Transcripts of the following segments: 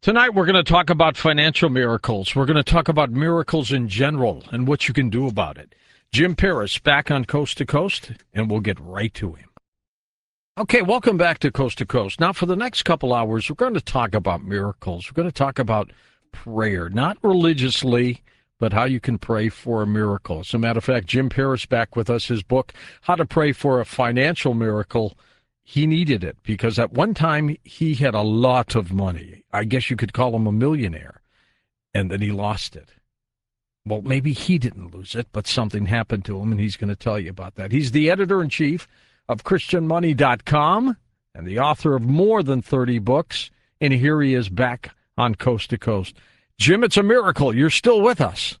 Tonight, we're going to talk about financial miracles. We're going to talk about miracles in general and what you can do about it. Jim Paris back on Coast to Coast, and we'll get right to him. Okay, welcome back to Coast to Coast. Now, for the next couple hours, we're going to talk about miracles. We're going to talk about prayer, not religiously, but how you can pray for a miracle. As a matter of fact, Jim Paris back with us, his book, How to Pray for a Financial Miracle. He needed it because at one time he had a lot of money. I guess you could call him a millionaire. And then he lost it. Well, maybe he didn't lose it, but something happened to him, and he's going to tell you about that. He's the editor-in-chief of ChristianMoney.com and the author of more than 30 books. And here he is back on Coast to Coast. Jim, it's a miracle. You're still with us.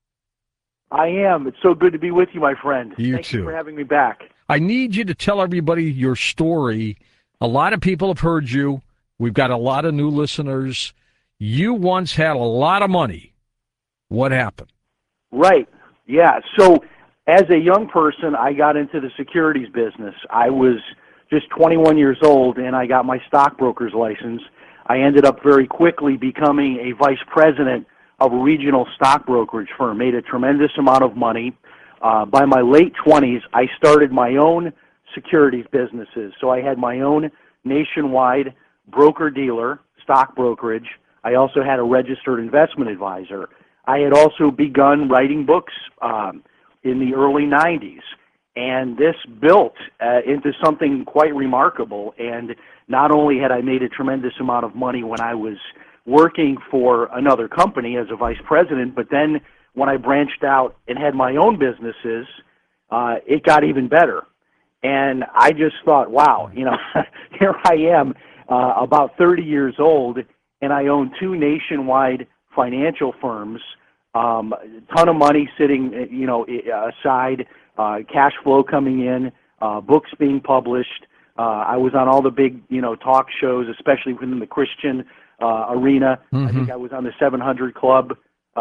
I am. It's so good to be with you, my friend. Thank you for having me back. I need you to tell everybody your story. A lot of people have heard you. We've got a lot of new listeners. You once had a lot of money. What happened? Right. Yeah. So as a young person, I got into the securities business. I was just 21 years old, and I got my stockbroker's license. I ended up very quickly becoming a vice president of a regional stock brokerage firm, made a tremendous amount of money. By my late 20s, I started my own securities businesses. So I had my own nationwide broker-dealer, stock brokerage. I also had a registered investment advisor. I had also begun writing books in the early 90s. And this built into something quite remarkable. And not only had I made a tremendous amount of money when I was working for another company as a vice president, but then when I branched out and had my own businesses, it got even better. And I just thought, wow, here I am, about 30 years old, and I own two nationwide financial firms, a ton of money sitting, aside, cash flow coming in, books being published. I was on all the big, talk shows, especially within the Christian arena. I think I was on the 700 Club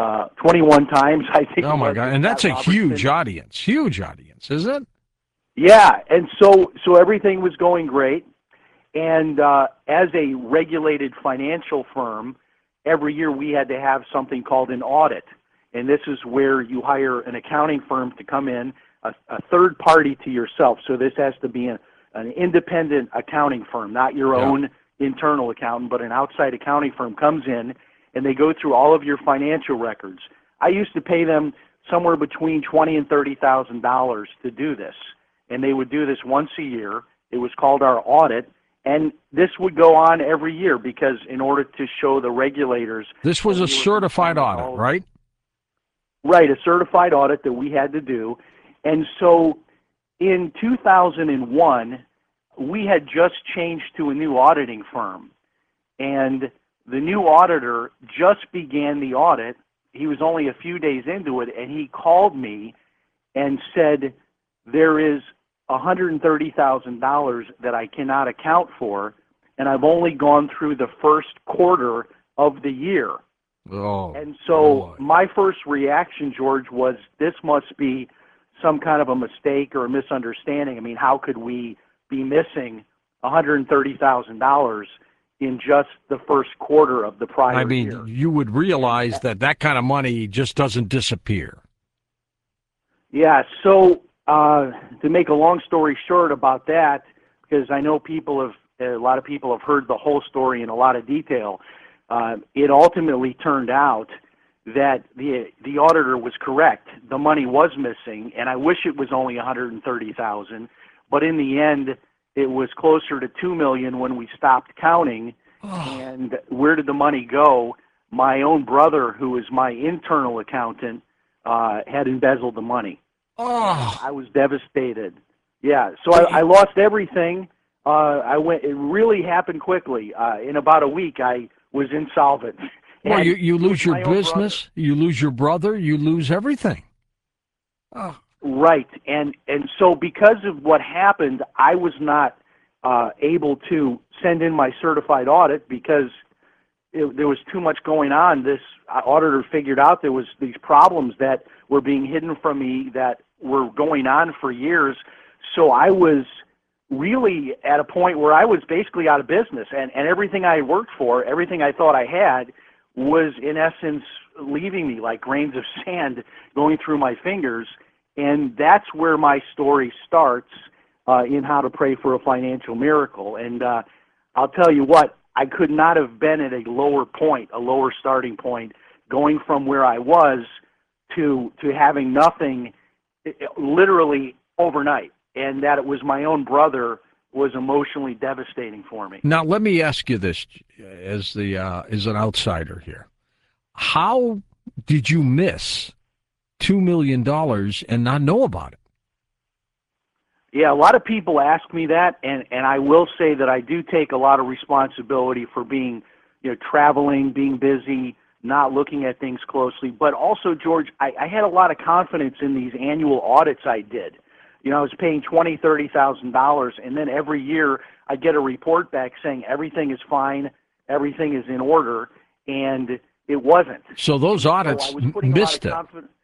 21 times, I think. Oh, my God. And that's a huge audience, isn't it? Yeah. And so everything was going great. And as a regulated financial firm, every year we had to have something called an audit. And this is where you hire an accounting firm to come in, a third party to yourself. So this has to be an independent accounting firm, not your own internal accountant, but an outside accounting firm comes in, and they go through all of your financial records. I used to pay them somewhere between $20,000 and $30,000 to do this, and they would do this once a year. It was called our audit, and this would go on every year because in order to show the regulators... This was a certified audit, right? Right, a certified audit that we had to do. And so in 2001, we had just changed to a new auditing firm, and the new auditor just began the audit. He was only a few days into it, and he called me and said, there is $130,000 that I cannot account for, and I've only gone through the first quarter of the year. Oh, and so my first reaction, George, was this must be some kind of a mistake or a misunderstanding. I mean, how could we be missing $130,000 in just the first quarter of the prior year? I mean, you would realize that kind of money just doesn't disappear. Yeah, so to make a long story short about that, because I know a lot of people have heard the whole story in a lot of detail, it ultimately turned out that the auditor was correct. The money was missing, and I wish it was only $130,000. But in the end, it was closer to $2 million when we stopped counting. And where did the money go? My own brother, who is my internal accountant, had embezzled the money. I was devastated. Yeah, so I lost everything. It really happened quickly. In about a week, I was insolvent. Well, you lose your business, you lose your brother, you lose everything. Oh. Right, and so because of what happened, I was not able to send in my certified audit because there was too much going on. This auditor figured out there was these problems that were being hidden from me that were going on for years. So I was really at a point where I was basically out of business, and everything I worked for, everything I thought I had, was in essence leaving me like grains of sand going through my fingers. And that's where my story starts in How to Pray for a Financial Miracle. And I'll tell you what, I could not have been at a lower point, a lower starting point, going from where I was to having nothing literally overnight. And that it was my own brother was emotionally devastating for me. Now, let me ask you this as an outsider here. How did you miss $2 million and not know about it? Yeah, a lot of people ask me that, and I will say that I do take a lot of responsibility for being, traveling, being busy, not looking at things closely. But also, George, I had a lot of confidence in these annual audits I did. I was paying $20,000, $30,000, and then every year I get a report back saying everything is fine, everything is in order, and it wasn't. So those audits missed it.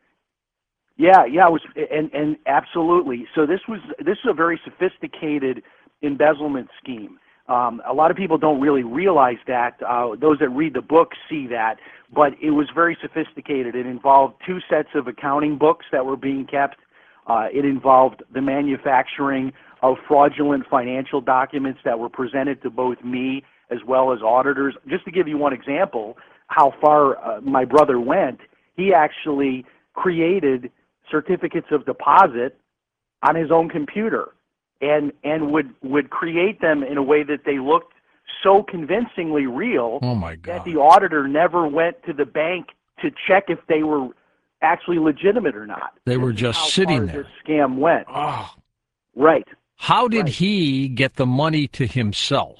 Yeah, I was, and absolutely. So this is a very sophisticated embezzlement scheme. A lot of people don't really realize that. Those that read the book see that, but it was very sophisticated. It involved 2 sets of accounting books that were being kept. It involved the manufacturing of fraudulent financial documents that were presented to both me as well as auditors. Just to give you one example, how far my brother went, he actually created certificates of deposit on his own computer and would create them in a way that they looked so convincingly real that the auditor never went to the bank to check if they were actually legitimate or not. They were just sitting there. This scam went. Oh. Right. How did he get the money to himself?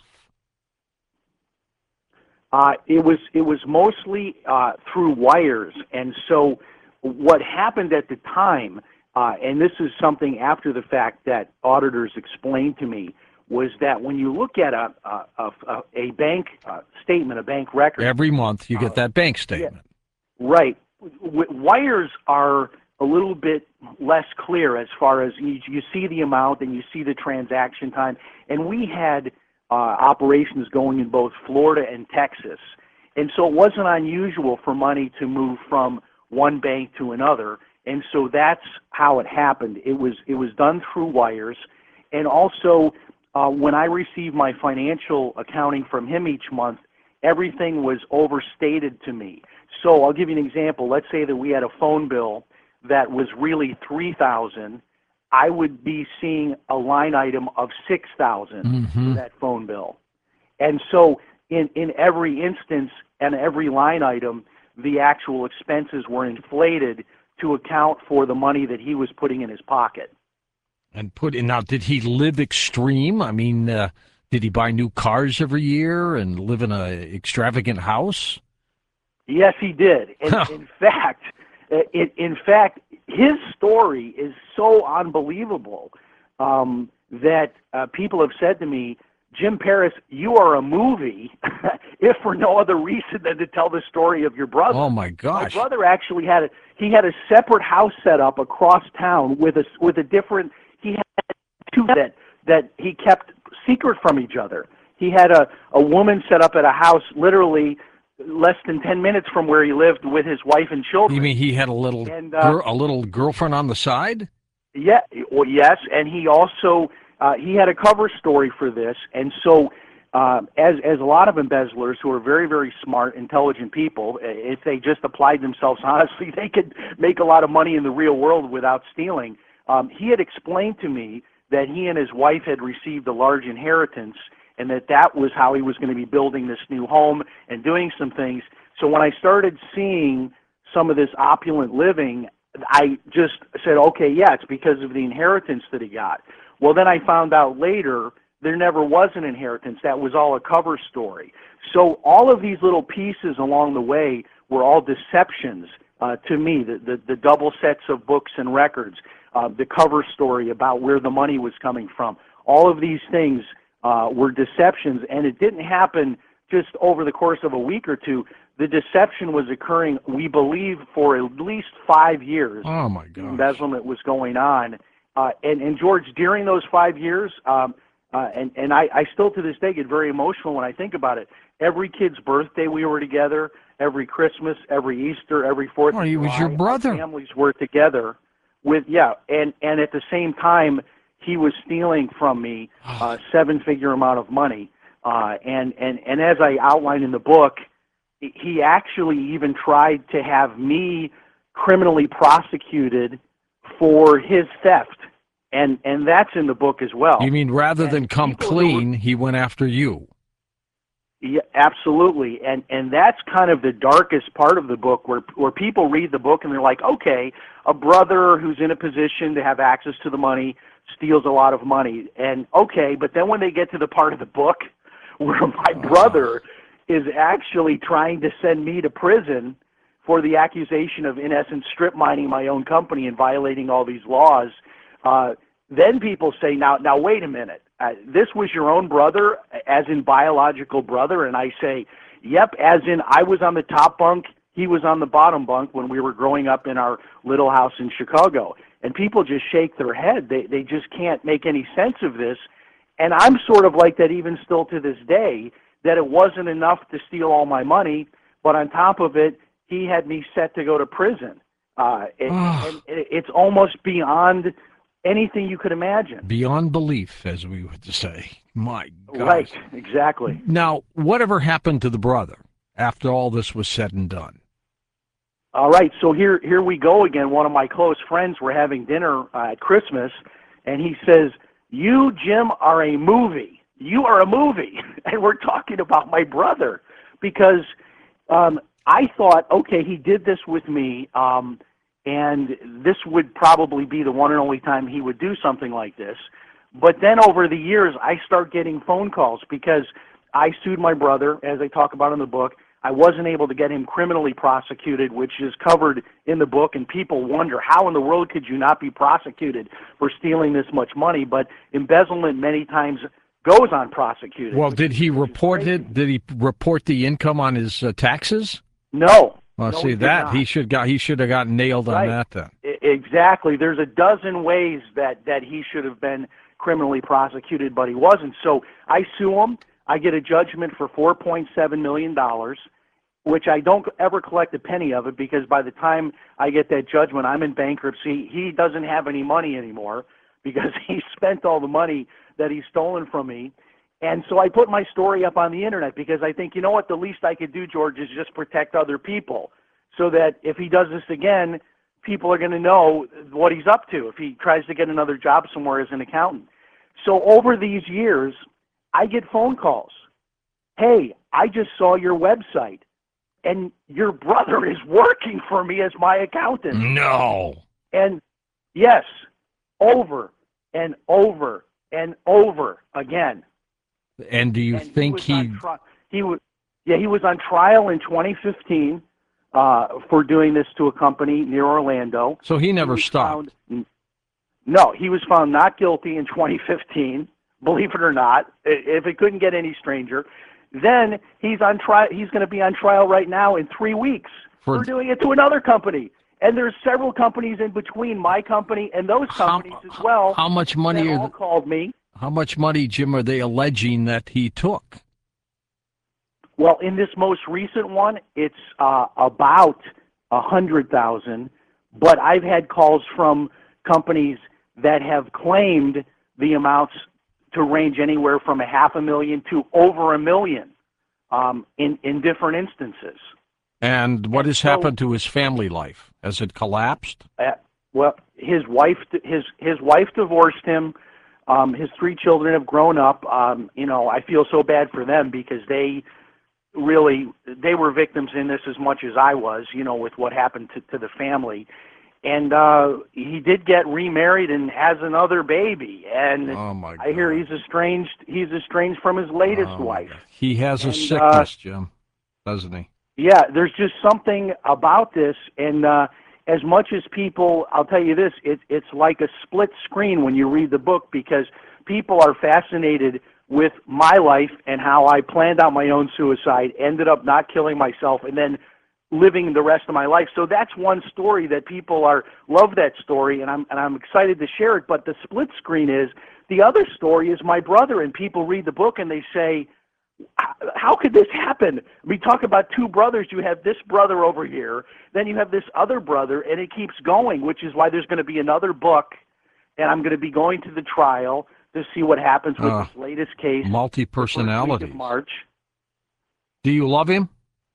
It was mostly through wires, and so what happened at the time, and this is something after the fact that auditors explained to me, was that when you look at a bank statement, a bank record, every month you get that bank statement. Yeah, right. Wires are a little bit less clear as far as you see the amount and you see the transaction time. And we had operations going in both Florida and Texas. And so it wasn't unusual for money to move from one bank to another. And so that's how it happened. It was done through wires. And also, when I received my financial accounting from him each month, everything was overstated to me. So I'll give you an example. Let's say that we had a phone bill that was really $3,000. I would be seeing a line item of $6,000 for that phone bill. And so in every instance and every line item, the actual expenses were inflated to account for the money that he was putting in his pocket. And now, did he live extreme? I mean, did he buy new cars every year and live in an extravagant house? Yes, he did. And in fact, his story is so unbelievable that people have said to me, Jim Paris, you are a movie, if for no other reason than to tell the story of your brother. Oh my gosh! My brother actually had a separate house set up across town with a different. He had 2 that he kept secret from each other. He had a woman set up at a house literally less than 10 minutes from where he lived with his wife and children. You mean he had a little girlfriend on the side? Yeah, well, yes, and he also he had a cover story for this, and so as a lot of embezzlers who are very, very smart, intelligent people, if they just applied themselves honestly, they could make a lot of money in the real world without stealing. He had explained to me that he and his wife had received a large inheritance, and that was how he was going to be building this new home and doing some things. So when I started seeing some of this opulent living, I just said, okay, yeah, it's because of the inheritance that he got. Well, then I found out later there never was an inheritance. That was all a cover story. So all of these little pieces along the way were all deceptions to me, the double sets of books and records, the cover story about where the money was coming from. All of these things were deceptions, and it didn't happen just over the course of a week or two. The deception was occurring, we believe, for at least 5 years. Oh, my God. Embezzlement was going on. And George, during those 5 years, I still to this day get very emotional when I think about it. Every kid's birthday we were together, every Christmas, every Easter, every Fourth of he was July, your brother. our families were together with, and at the same time, he was stealing from me a seven-figure amount of money. And as I outlined in the book, he actually even tried to have me criminally prosecuted for his theft. And that's in the book as well. You mean rather than And come people clean, he went after you? Yeah, absolutely. And that's kind of the darkest part of the book where people read the book and they're like, okay, a brother who's in a position to have access to the money steals a lot of money. And okay, but then when they get to the part of the book where my brother is actually trying to send me to prison for the accusation of, in essence, strip mining my own company and violating all these laws, then people say, now wait a minute. This was your own brother, as in biological brother? And I say, yep, as in I was on the top bunk, he was on the bottom bunk when we were growing up in our little house in Chicago. And people just shake their head. They just can't make any sense of this. And I'm sort of like that even still to this day, that it wasn't enough to steal all my money, but on top of it, he had me set to go to prison. And it's almost beyond anything you could imagine. Beyond belief, as we would say. My God. Right, exactly. Now, whatever happened to the brother after all this was said and done? All right, so here we go again. One of my close friends, we're having dinner at Christmas, and he says, you, Jim, are a movie. You are a movie. And we're talking about my brother because I thought, okay, he did this with me, and this would probably be the one and only time he would do something like this. But then over the years, I start getting phone calls because I sued my brother, as I talk about in the book. I wasn't able to get him criminally prosecuted, which is covered in the book, and people wonder, how in the world could you not be prosecuted for stealing this much money? But embezzlement many times goes unprosecuted. Well, did he report it? Did he report the income on his taxes? No. Well, no, see that he should have got nailed on that then. Exactly. There's a dozen ways that he should have been criminally prosecuted, but he wasn't. So I sue him. I get a judgment for $4.7 million, which I don't ever collect a penny of it because by the time I get that judgment, I'm in bankruptcy. He doesn't have any money anymore because he spent all the money that he's stolen from me. And so I put my story up on the internet because I think, you know what, the least I could do, George, is just protect other people so that if he does this again, people are going to know what he's up to if he tries to get another job somewhere as an accountant. So over these years, I get phone calls. Hey, I just saw your website, and your brother is working for me as my accountant. No. And yes, over and over and over again. And do you think he was on trial in 2015 for doing this to a company near Orlando. So he never stopped. No, he was found not guilty in 2015. Believe it or not, if it couldn't get any stranger, then he's on trial. He's going to be on trial right now in 3 weeks for doing it to another company. And there's several companies in between my company and those companies as well. How much money all called me? How much money, Jim, are they alleging that he took? Well, in this most recent one, it's about $100,000. But I've had calls from companies that have claimed the amounts to range anywhere from $500,000 to over $1 million in different instances. And what has happened to his family life? Has it collapsed? Well, his wife divorced him. His 3 children have grown up. I feel so bad for them because they were victims in this as much as I was, with what happened to the family. And he did get remarried and has another baby. And oh my God. I hear he's estranged from his latest wife. He has a sickness, Jim, doesn't he? Yeah, there's just something about this, and as much as people, I'll tell you this, it's like a split screen when you read the book because people are fascinated with my life and how I planned out my own suicide, ended up not killing myself, and then living the rest of my life. So that's one story that people love that story, and I'm excited to share it. But the split screen is the other story is my brother, and people read the book and they say, how could this happen? We talk about two brothers. You have this brother over here, then you have this other brother, and it keeps going, which is why there's going to be another book, and I'm going to be going to the trial to see what happens with this latest case. Multi-personality. March. Do you love him?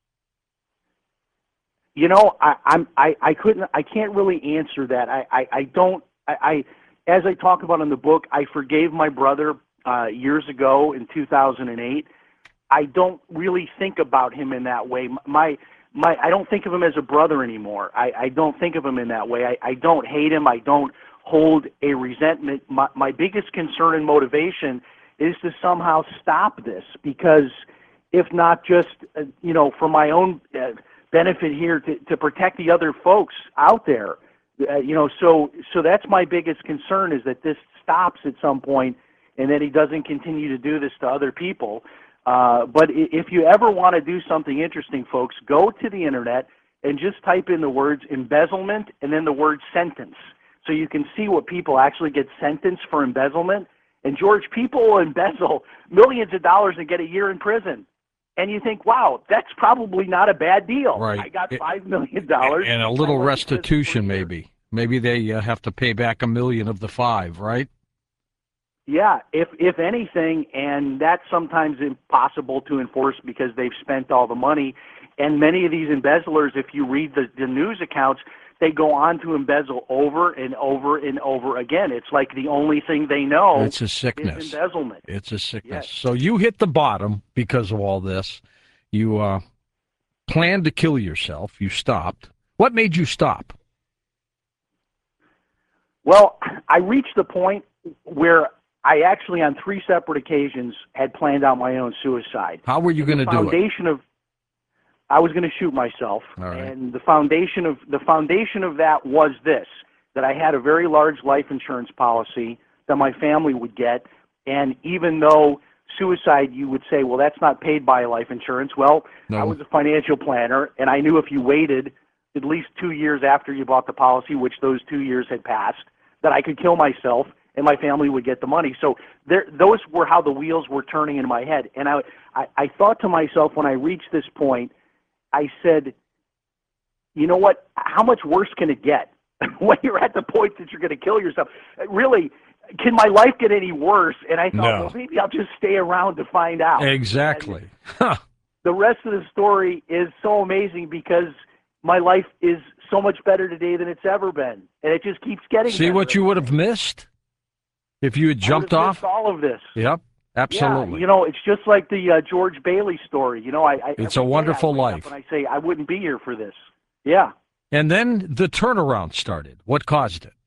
You know, I can't really answer that. As I talk about in the book, I forgave my brother years ago in 2008. I don't really think about him in that way. I don't think of him as a brother anymore. I don't think of him in that way. I don't hate him. I don't hold a resentment. My biggest concern and motivation is to somehow stop this, because if not just, for my own benefit here, to protect the other folks out there. So that's my biggest concern, is that this stops at some point and that he doesn't continue to do this to other people. But if you ever want to do something interesting, folks, go to the internet and just type in the words embezzlement and then the word sentence, so you can see what people actually get sentenced for embezzlement. And George, people will embezzle millions of dollars and get a year in prison. And you think, wow, that's probably not a bad deal. Right. I got $5 million. And a little restitution, maybe. Maybe they have to pay back $1 million of the $5 million, right? Yeah, if anything, and that's sometimes impossible to enforce because they've spent all the money. And many of these embezzlers, if you read the news accounts, they go on to embezzle over and over and over again. It's like the only thing they know. It's a sickness. Is embezzlement. It's a sickness. Yes. So you hit the bottom because of all this. You planned to kill yourself. You stopped. What made you stop? Well, I reached the point where I actually, on 3 separate occasions, had planned out my own suicide. How were you going to do it? I was going to shoot myself, all right. And the foundation of that was this: that I had a very large life insurance policy that my family would get, and even though suicide, you would say, well, that's not paid by life insurance. Well, no. I was a financial planner, and I knew if you waited at least 2 years after you bought the policy, which those 2 years had passed, that I could kill myself and my family would get the money. So those were how the wheels were turning in my head. And I thought to myself, when I reached this point, I said, you know what, how much worse can it get when you're at the point that you're going to kill yourself? Really, can my life get any worse? And I thought, well, maybe I'll just stay around to find out. Exactly. The rest of the story is so amazing because my life is so much better today than it's ever been. And it just keeps getting better. See what you would have missed if you had jumped off? All of this. Yep. Absolutely. Yeah, it's just like the George Bailey story. It's a wonderful life. And I say, I wouldn't be here for this. Yeah. And then the turnaround started. What caused it?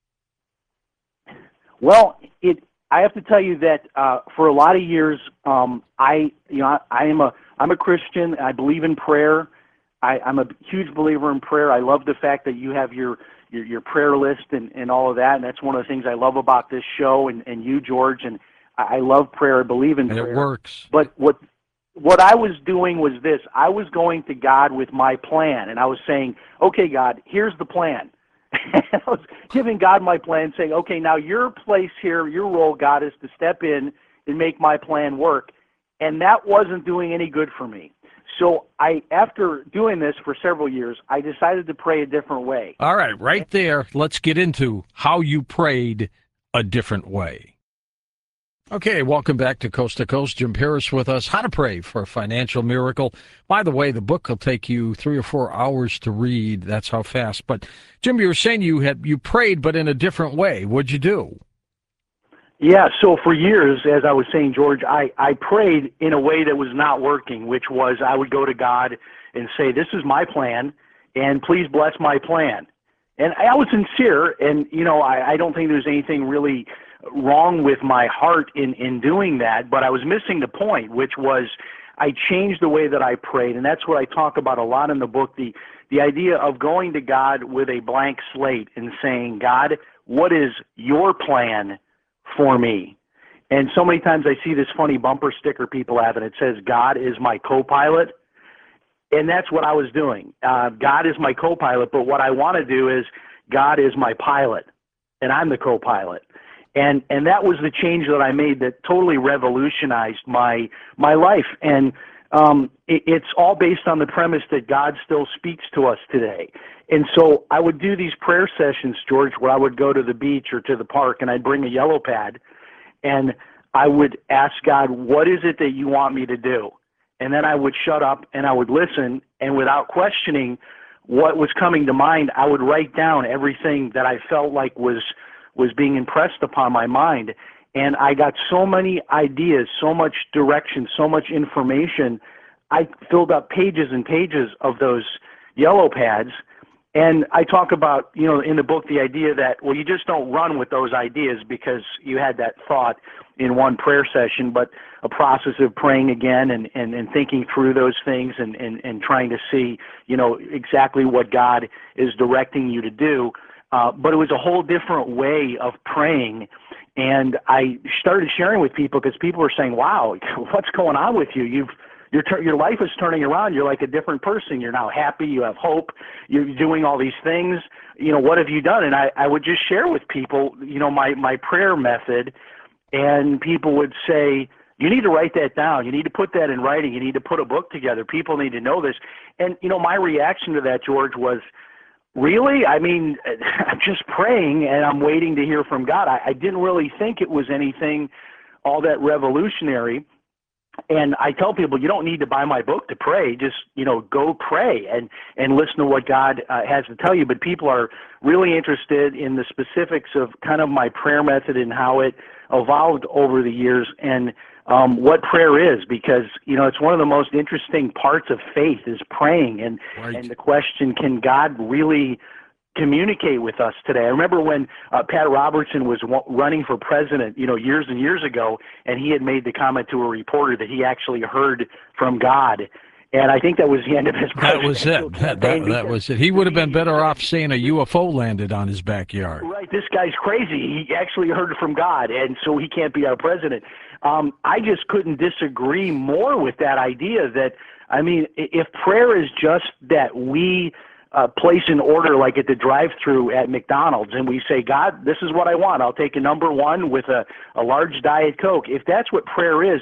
Well, I have to tell you that for a lot of years, I'm a Christian. I believe in prayer. I'm a huge believer in prayer. I love the fact that you have your prayer list and all of that, and that's one of the things I love about this show and you, George. And I love prayer. I believe in prayer. And it works. But what I was doing was this. I was going to God with my plan, and I was saying, okay, God, here's the plan. And I was giving God my plan, saying, okay, now your place here, your role, God, is to step in and make my plan work. And that wasn't doing any good for me. So after doing this for several years, I decided to pray a different way. All right there. Let's get into how you prayed a different way. Okay, welcome back to Coast. Jim Paris with us. How to pray for a financial miracle. By the way, the book will take you 3 or 4 hours to read. That's how fast. But Jim, you were saying you prayed, but in a different way. What'd you do? Yeah, so for years, as I was saying, George, I prayed in a way that was not working, which was I would go to God and say, this is my plan, and please bless my plan. And I was sincere, and, I don't think there's anything really wrong with my heart in doing that, but I was missing the point, which was I changed the way that I prayed, and that's what I talk about a lot in the book, the idea of going to God with a blank slate and saying, God, what is your plan for me? And so many times I see this funny bumper sticker people have, and it says, God is my co-pilot. And that's what I was doing. God is my co-pilot, but what I want to do is God is my pilot, and I'm the co-pilot. And that was the change that I made that totally revolutionized my life. And it's all based on the premise that God still speaks to us today. And so I would do these prayer sessions, George, where I would go to the beach or to the park, and I'd bring a yellow pad, and I would ask God, what is it that you want me to do? And then I would shut up and I would listen, and without questioning what was coming to mind, I would write down everything that I felt like was being impressed upon my mind. And I got so many ideas, so much direction, so much information. I filled up pages and pages of those yellow pads. And I talk about, in the book, the idea that, well, you just don't run with those ideas because you had that thought in one prayer session, but a process of praying again and thinking through those things and trying to see, exactly what God is directing you to do. But it was a whole different way of praying. And I started sharing with people because people were saying, wow, what's going on with you? Your life is turning around. You're like a different person. You're now happy. You have hope. You're doing all these things. What have you done? And I would just share with people, my prayer method, and people would say, you need to write that down. You need to put that in writing. You need to put a book together. People need to know this. And, my reaction to that, George, was, really? I mean, I'm just praying and I'm waiting to hear from God. I didn't really think it was anything all that revolutionary. And I tell people, you don't need to buy my book to pray. Just, go pray and listen to what God has to tell you. But people are really interested in the specifics of kind of my prayer method and how it evolved over the years and what prayer is, because, it's one of the most interesting parts of faith is praying. And, Right. And the question, can God really communicate with us today? I remember when Pat Robertson was running for president, years and years ago, and he had made the comment to a reporter that he actually heard from God. And I think that was the end of his presidential campaign. That was it. He would have been better off saying a UFO landed on his backyard. Right. This guy's crazy. He actually heard from God, and so he can't be our president. I just couldn't disagree more with that idea that, if prayer is just that we place an order like at the drive-thru at McDonald's and we say, God, this is what I want. I'll take a number one with a large Diet Coke. If that's what prayer is,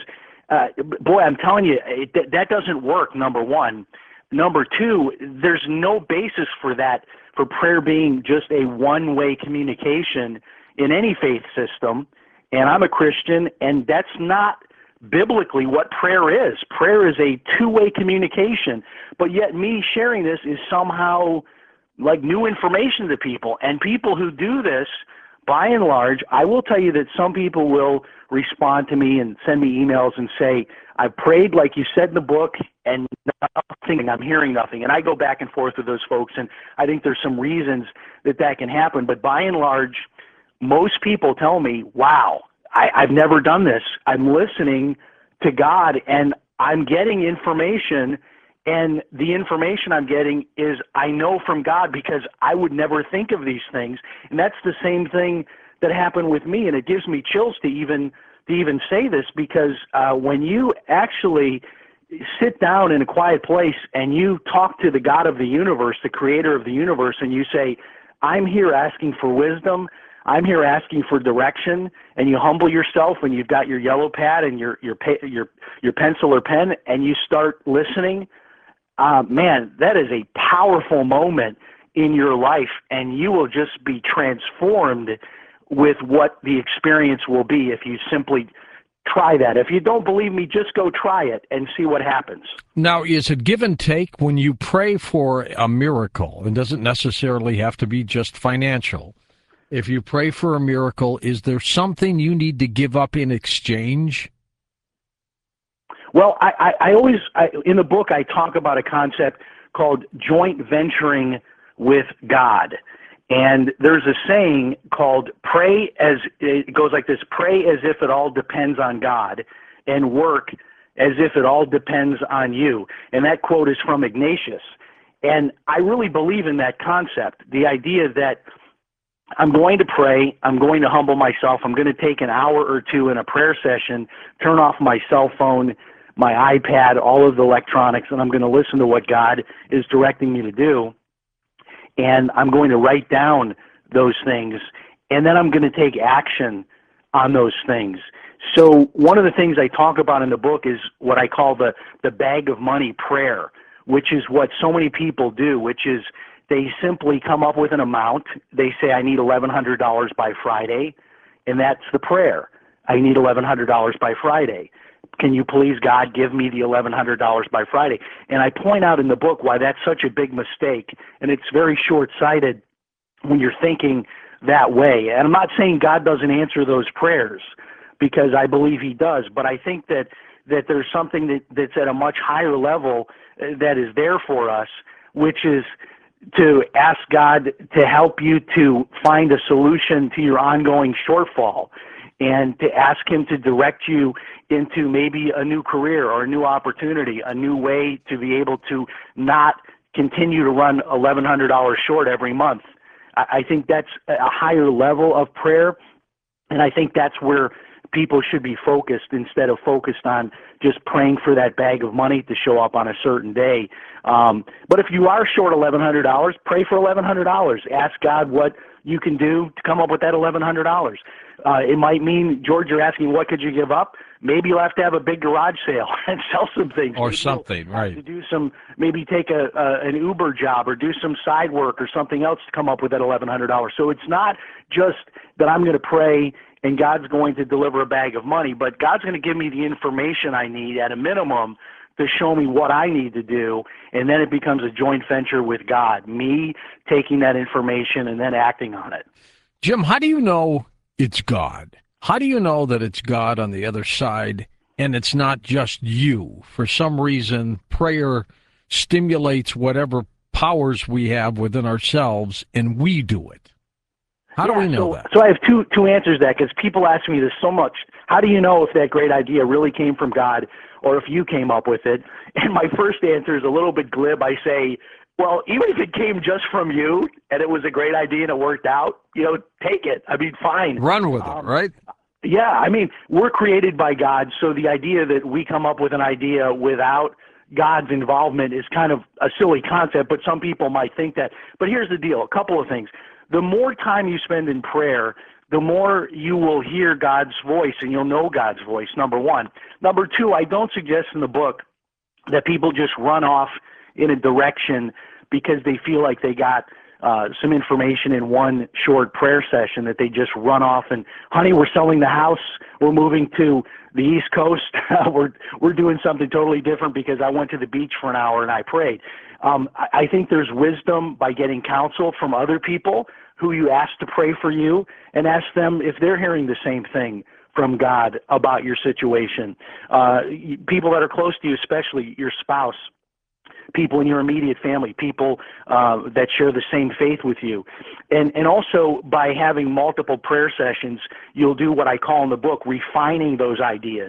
boy, I'm telling you, that doesn't work, number one. Number two, there's no basis for that, for prayer being just a one-way communication in any faith system. And I'm a Christian, and that's not biblically what prayer is. Prayer is a two-way communication. But yet me sharing this is somehow like new information to people. And people who do this, by and large, I will tell you that some people will respond to me and send me emails and say, I prayed like you said in the book, and nothing, I'm hearing nothing. And I go back and forth with those folks, and I think there's some reasons that can happen. But by and large, most people tell me, wow, I've never done this. I'm listening to God, and I'm getting information, and the information I'm getting is I know from God because I would never think of these things. And that's the same thing that happened with me, and it gives me chills to even say this, because when you actually sit down in a quiet place and you talk to the God of the universe, the creator of the universe, and you say, I'm here asking for wisdom, I'm here asking for direction, and you humble yourself and you've got your yellow pad and your pencil or pen, and you start listening, man, that is a powerful moment in your life, and you will just be transformed with what the experience will be if you simply try that. If you don't believe me, just go try it and see what happens. Now, is it give and take when you pray for a miracle? It doesn't necessarily have to be just financial. If you pray for a miracle, is there something you need to give up in exchange? Well, I always, in the book, I talk about a concept called joint venturing with God. And there's a saying called pray as, it goes like this, pray as if it all depends on God, and work as if it all depends on you. And that quote is from Ignatius. And I really believe in that concept, the idea that I'm going to pray, I'm going to humble myself, I'm going to take an hour or two in a prayer session, turn off my cell phone, my iPad, all of the electronics, and I'm going to listen to what God is directing me to do. And I'm going to write down those things, and then I'm going to take action on those things. So one of the things I talk about in the book is what I call the bag of money prayer, which is what so many people do, which is they simply come up with an amount. They say, I need $1,100 by Friday, and that's the prayer. I need $1,100 by Friday. Can you please, God, give me the $1,100 by Friday? And I point out in the book why that's such a big mistake, and it's very short-sighted when you're thinking that way. And I'm not saying God doesn't answer those prayers, because I believe he does, but I think that there's something that's at a much higher level that is there for us, which is to ask God to help you to find a solution to your ongoing shortfall, and to ask him to direct you into maybe a new career or a new opportunity, a new way to be able to not continue to run $1,100 short every month. I think that's a higher level of prayer, and I think that's where people should be focused instead of focused on just praying for that bag of money to show up on a certain day. But if you are short $1,100, pray for $1,100. Ask God what you can do to come up with that $1,100. It might mean, George, you're asking what could you give up? Maybe you'll have to have a big garage sale and sell some things. Or maybe something, right. to do some, maybe take an Uber job or do some side work or something else to come up with that $1,100. So it's not just that I'm going to pray and God's going to deliver a bag of money, but God's going to give me the information I need at a minimum to show me what I need to do, and then it becomes a joint venture with God, me taking that information and then acting on it. Jim, how do you know it's God? How do you know that it's God on the other side and it's not just you? For some reason, prayer stimulates whatever powers we have within ourselves, and we do it. How do we know that? So I have two answers to that, because people ask me this so much. How do you know if that great idea really came from God or if you came up with it? And my first answer is a little bit glib. I say, well, even if it came just from you and it was a great idea and it worked out, take it. I mean, fine. Run with it, right? Yeah, I mean, we're created by God, so the idea that we come up with an idea without God's involvement is kind of a silly concept, but some people might think that. But here's the deal, a couple of things. The more time you spend in prayer, the more you will hear God's voice and you'll know God's voice, number one. Number two, I don't suggest in the book that people just run off in a direction because they feel like they got some information in one short prayer session, that they just run off and, honey, we're selling the house, we're moving to the East Coast, we're doing something totally different because I went to the beach for an hour and I prayed. I think there's wisdom by getting counsel from other people who you ask to pray for you, and ask them if they're hearing the same thing from God about your situation. People that are close to you, especially your spouse, people in your immediate family, people that share the same faith with you. And also by having multiple prayer sessions, you'll do what I call in the book refining those ideas.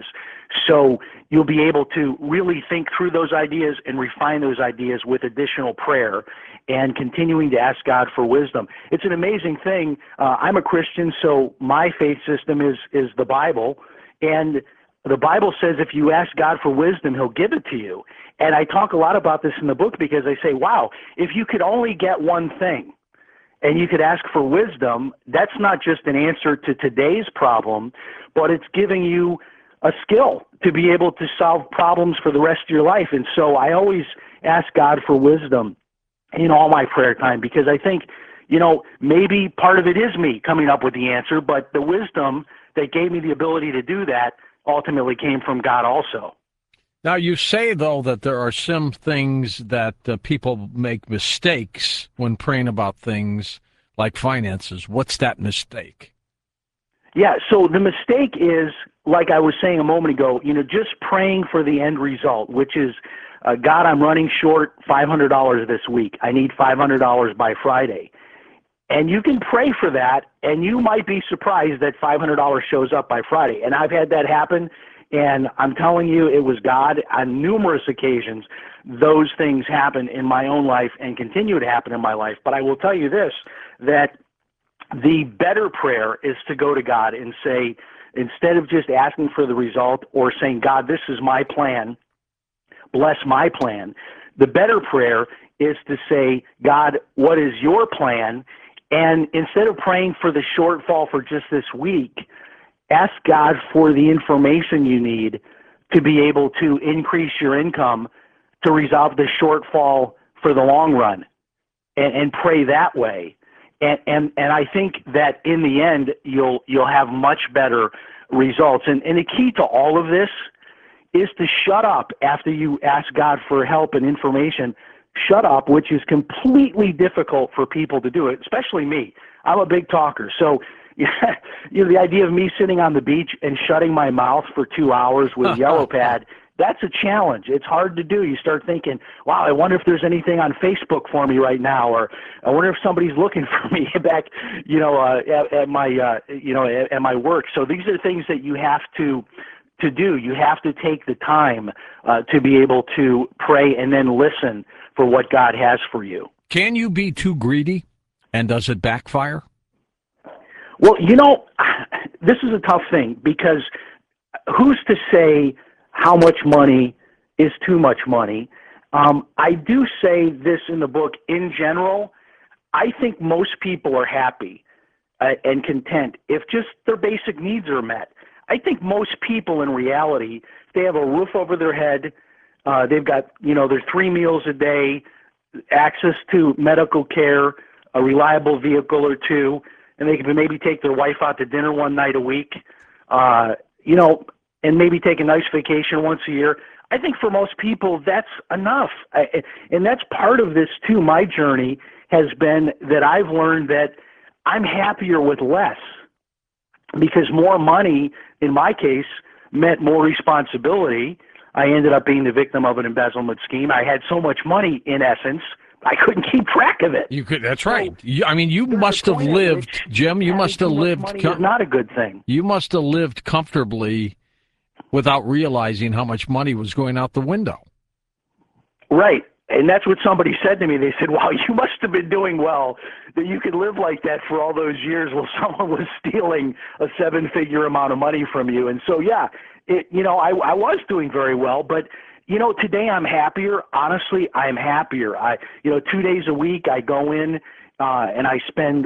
So you'll be able to really think through those ideas and refine those ideas with additional prayer and continuing to ask God for wisdom. It's an amazing thing. I'm a Christian, so my faith system is the Bible. And the Bible says if you ask God for wisdom, he'll give it to you. And I talk a lot about this in the book because I say, wow, if you could only get one thing and you could ask for wisdom, that's not just an answer to today's problem, but it's giving you a skill to be able to solve problems for the rest of your life. And so I always ask God for wisdom in all my prayer time, because I think, maybe part of it is me coming up with the answer, but the wisdom that gave me the ability to do that ultimately came from God also. Now, you say, though, that there are some things that people make mistakes when praying about things like finances. What's that mistake? Yeah, so the mistake is, like I was saying a moment ago, just praying for the end result, which is, God, I'm running short $500 this week. I need $500 by Friday. And you can pray for that, and you might be surprised that $500 shows up by Friday. And I've had that happen, and I'm telling you, it was God. On numerous occasions, those things happen in my own life and continue to happen in my life. But I will tell you this, that the better prayer is to go to God and say, instead of just asking for the result or saying, God, this is my plan, bless my plan, the better prayer is to say, God, what is your plan? And instead of praying for the shortfall for just this week, ask God for the information you need to be able to increase your income to resolve the shortfall for the long run, and pray that way. And I think that in the end you'll have much better results. And the key to all of this is to shut up after you ask God for help and information. Shut up, which is completely difficult for people to do, it, especially me. I'm a big talker. So the idea of me sitting on the beach and shutting my mouth for 2 hours with Yellow Pad, that's a challenge. It's hard to do. You start thinking, wow, I wonder if there's anything on Facebook for me right now, or I wonder if somebody's looking for me back, at my work. So these are things that you have to do. You have to take the time to be able to pray and then listen for what God has for you. Can you be too greedy, and does it backfire? Well, this is a tough thing, because who's to say how much money is too much money? I do say this in the book. In general, I think most people are happy and content if just their basic needs are met. I think most people in reality, they have a roof over their head, they've got, their 3 meals a day, access to medical care, a reliable vehicle or two, and they can maybe take their wife out to dinner one night a week, and maybe take a nice vacation once a year. I think for most people, that's enough. And that's part of this, too. My journey has been that I've learned that I'm happier with less, because more money, in my case, meant more responsibility. I ended up being the victim of an embezzlement scheme. I had so much money, in essence, I couldn't keep track of it. You could. That's right. You must have lived, Jim. You must have lived. Money is not a good thing. You must have lived comfortably without realizing how much money was going out the window. Right. And that's what somebody said to me. They said, wow, you must have been doing well that you could live like that for all those years while someone was stealing a 7-figure amount of money from you. And so, yeah, I was doing very well, but today I'm happier. Honestly, I'm happier. 2 days a week I go in and I spend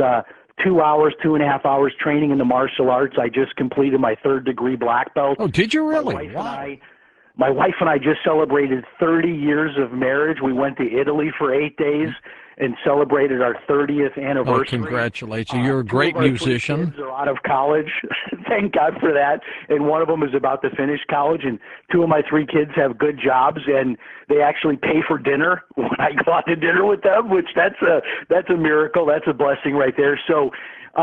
2.5 hours training in the martial arts. I just completed my 3rd degree black belt. Oh, did you really? My wife and I just celebrated 30 years of marriage. We went to Italy for 8 days and celebrated our 30th anniversary. Oh, congratulations. You're a great musician. 2 of our 3 kids are out of college. Thank God for that. And one of them is about to finish college, and 2 of my 3 kids have good jobs, and they actually pay for dinner when I go out to dinner with them, which that's a miracle. That's a blessing right there. So,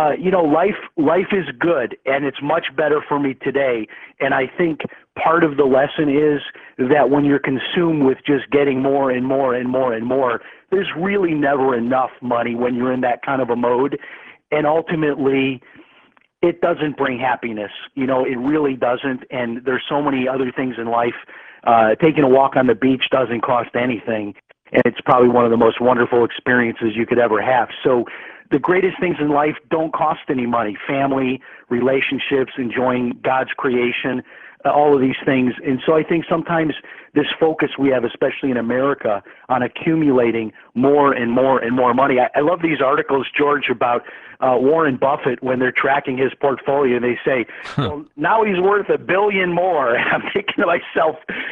life is good, and it's much better for me today. And I think part of the lesson is that when you're consumed with just getting more and more and more and more, there's really never enough money when you're in that kind of a mode. And ultimately, it doesn't bring happiness. It really doesn't. And there's so many other things in life. Taking a walk on the beach doesn't cost anything. And it's probably one of the most wonderful experiences you could ever have. So the greatest things in life don't cost any money. Family, relationships, enjoying God's creation, all of these things. And so I think sometimes this focus we have, especially in America, on accumulating more and more and more money. I love these articles, George, about Warren Buffett when they're tracking his portfolio, and they say, well, now he's worth $1 billion more. And I'm thinking to myself,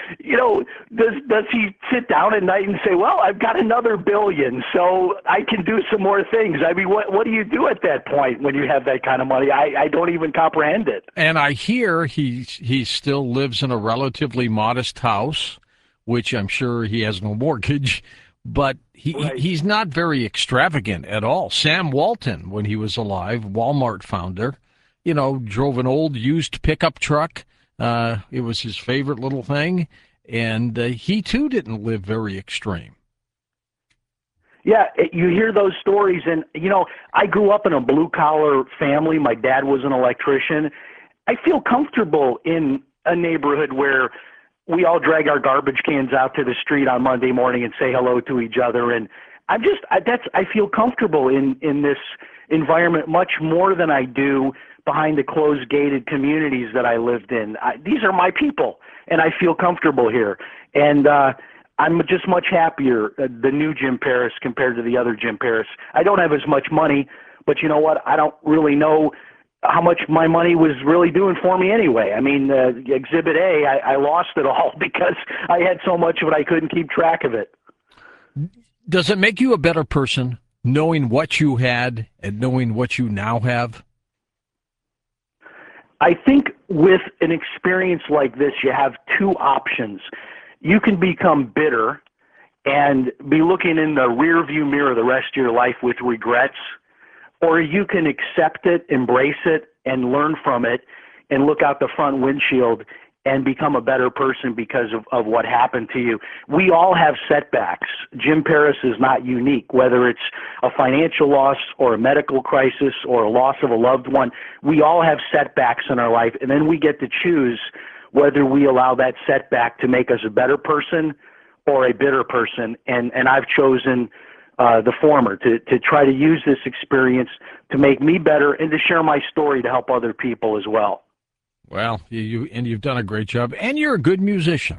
does he sit down at night and say, well, I've got another $1 billion, so I can do some more things? I mean, what do you do at that point when you have that kind of money? I don't even comprehend it. And I hear he still lives in a relatively modest house, which I'm sure he has no mortgage, but he's not very extravagant at all. Sam Walton, when he was alive, Walmart founder, drove an old used pickup truck. It was his favorite little thing, and he too didn't live very extreme. Yeah, you hear those stories, and, I grew up in a blue-collar family. My dad was an electrician. I feel comfortable in a neighborhood where we all drag our garbage cans out to the street on Monday morning and say hello to each other. And I feel comfortable in this environment much more than I do behind the closed gated communities that I lived in. These are my people, and I feel comfortable here. And I'm just much happier, the new Jim Paris compared to the other Jim Paris. I don't have as much money, but you know what? I don't really know how much my money was really doing for me anyway. I mean, Exhibit A, I lost it all because I had so much of it I couldn't keep track of it. Does it make you a better person knowing what you had and knowing what you now have? I think with an experience like this, you have two options. You can become bitter and be looking in the rearview mirror the rest of your life with regrets, or you can accept it, embrace it, and learn from it, and look out the front windshield and become a better person because of what happened to you. We all have setbacks. Jim Paris is not unique, whether it's a financial loss or a medical crisis or a loss of a loved one. We all have setbacks in our life, and then we get to choose whether we allow that setback to make us a better person or a bitter person. And I've chosen the former, to try to use this experience to make me better and to share my story to help other people as well. Well, you've done a great job, and you're a good musician.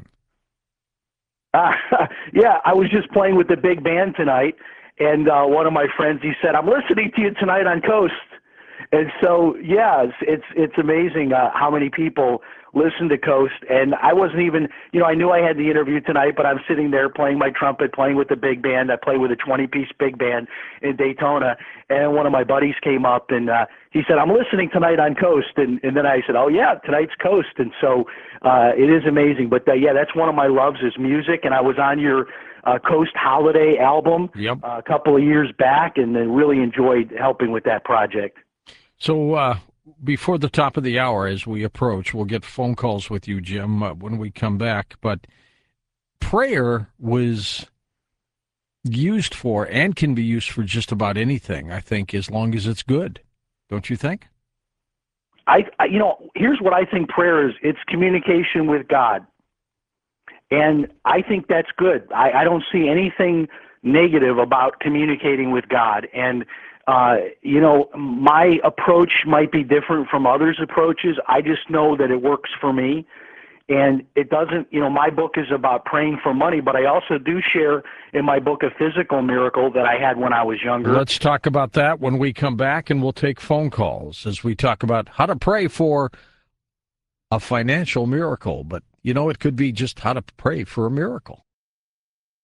Yeah, I was just playing with the big band tonight, and one of my friends, he said, "I'm listening to you tonight on Coast." And so, yeah, it's amazing how many people listen to Coast. And I wasn't even, I knew I had the interview tonight, but I'm sitting there playing my trumpet, playing with the big band. I play with a 20-piece big band in Daytona. And one of my buddies came up and he said, "I'm listening tonight on Coast." And then I said, "Oh, yeah, tonight's Coast." And so it is amazing. But, yeah, that's one of my loves is music. And I was on your Coast Holiday album a couple of years back and then really enjoyed helping with that project. So before the top of the hour, as we approach, we'll get phone calls with you, Jim, when we come back. But prayer was used for and can be used for just about anything, I think, as long as it's good. Don't you think? Here's what I think prayer is. It's communication with God. And I think that's good. I don't see anything negative about communicating with God. And my approach might be different from others' approaches. I just know that it works for me. And it doesn't, my book is about praying for money, but I also do share in my book a physical miracle that I had when I was younger. Let's talk about that when we come back, and we'll take phone calls as we talk about how to pray for a financial miracle. But, it could be just how to pray for a miracle.